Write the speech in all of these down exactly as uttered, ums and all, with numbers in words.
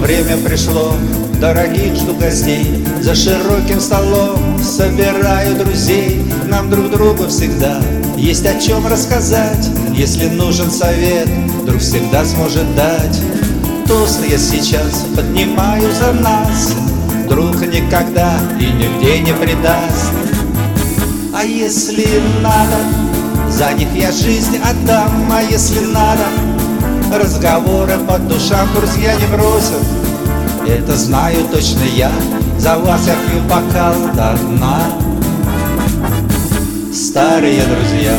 время пришло, дорогих жду гостей. За широким столом собираю друзей. Нам друг другу всегда есть о чем рассказать. Если нужен совет, друг всегда сможет дать. Тост я сейчас поднимаю за нас. Друг никогда и нигде не предаст. А если надо, за них я жизнь отдам. А если надо, разговоры по душам друзья не бросят. Это знаю точно я, за вас я пью бокал до дна. Старые друзья.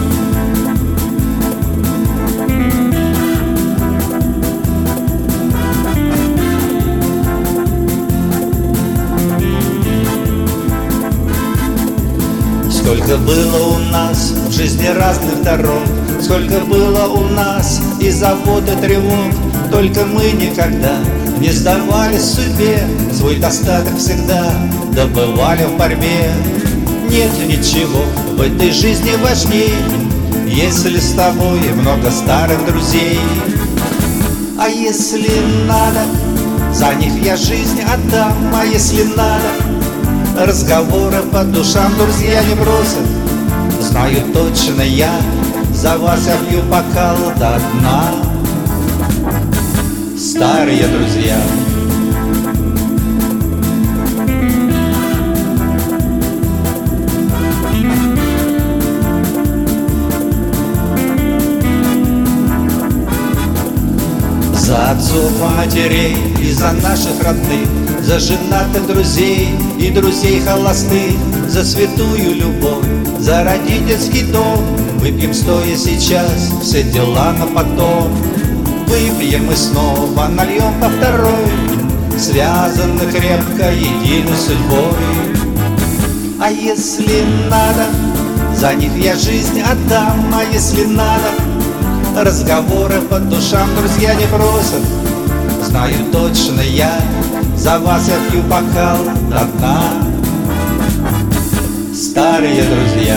Сколько было у нас в жизни разных дорог, сколько было у нас и забот, и тревог. Только мы никогда не сдавались судьбе, свой достаток всегда добывали в борьбе. Нет ничего в этой жизни важней, если с тобой много старых друзей. А если надо, за них я жизнь отдам. А если надо, разговоры по душам друзья не бросят. Знаю точно я, за вас я пью бокал до дна. Старые друзья. За отцов, матерей и за наших родных, за женатых друзей и друзей холостых, за святую любовь, за родительский дом. Выпьем стоя сейчас все дела на потом. Выпьем и снова нальем по второй, связаны крепко единой судьбой. А если надо, за них я жизнь отдам. А если надо, разговоры по душам друзья не бросят. Знаю точно я, за вас я пью бокал до дна. Старые друзья.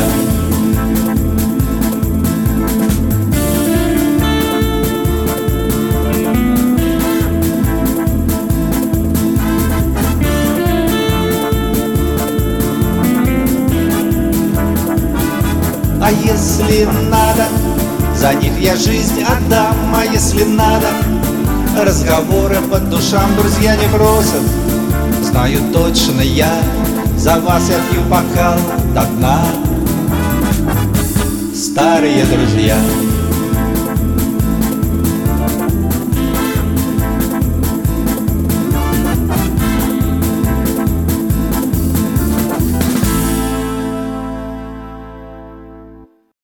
А если надо, за них я жизнь отдам. А если надо, разговоры по душам друзья не бросят. Знаю точно я, за вас я пью бокал до дна. Старые друзья.